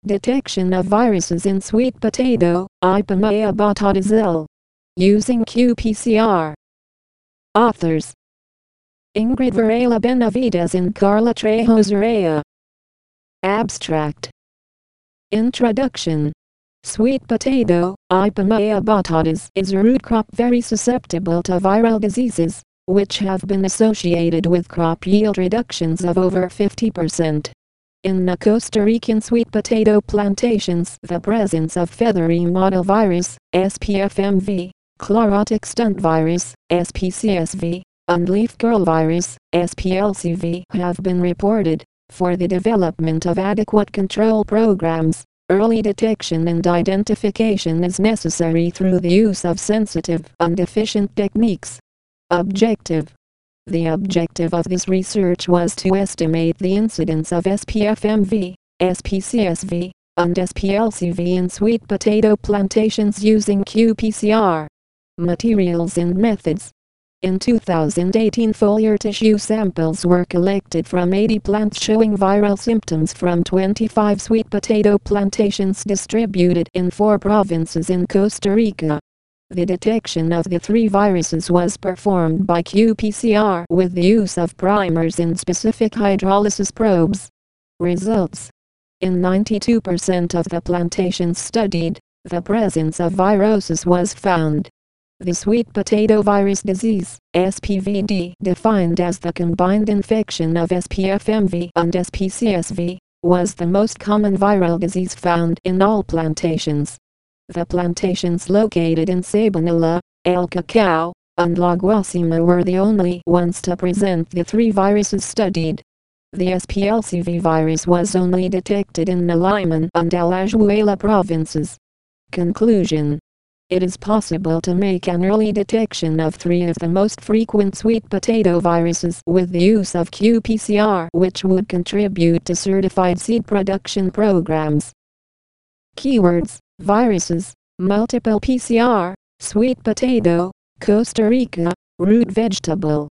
Detection of viruses in sweet potato, Ipomoea botulism. Using qPCR. Authors: Ingrid Varela Benavides and Carla Trejo Zarea. Abstract. Introduction. Sweet potato, Ipomoea botalis, is a root crop very susceptible to viral diseases, which have been associated with crop yield reductions of over 50%. In the Costa Rican sweet potato plantations, the presence of feathery mottle virus, SPFMV, chlorotic stunt virus, SPCSV, and leaf curl virus, SPLCV, have been reported. For the development of adequate control programs, early detection and identification is necessary through the use of sensitive and efficient techniques. Objective. The objective of this research was to estimate the incidence of SPFMV, SPCSV, and SPLCV in sweet potato plantations using qPCR. Materials and methods. In 2018, foliar tissue samples were collected from 80 plants showing viral symptoms from 25 sweet potato plantations distributed in 4 provinces in Costa Rica. The detection of the 3 viruses was performed by qPCR with the use of primers and specific hydrolysis probes. Results. In 92% of the plantations studied, the presence of virosis was found. The sweet potato virus disease, SPVD, defined as the combined infection of SPFMV and SPCSV, was the most common viral disease found in all plantations. The plantations located in Sabanilla, El Cacao, and La Guasima were the only ones to present the 3 viruses studied. The SPLCV virus was only detected in the Limon and Alajuela provinces. Conclusion. It is possible to make an early detection of 3 of the most frequent sweet potato viruses with the use of qPCR, which would contribute to certified seed production programs. Keywords: viruses, multiple PCR, sweet potato, Costa Rica, root vegetable.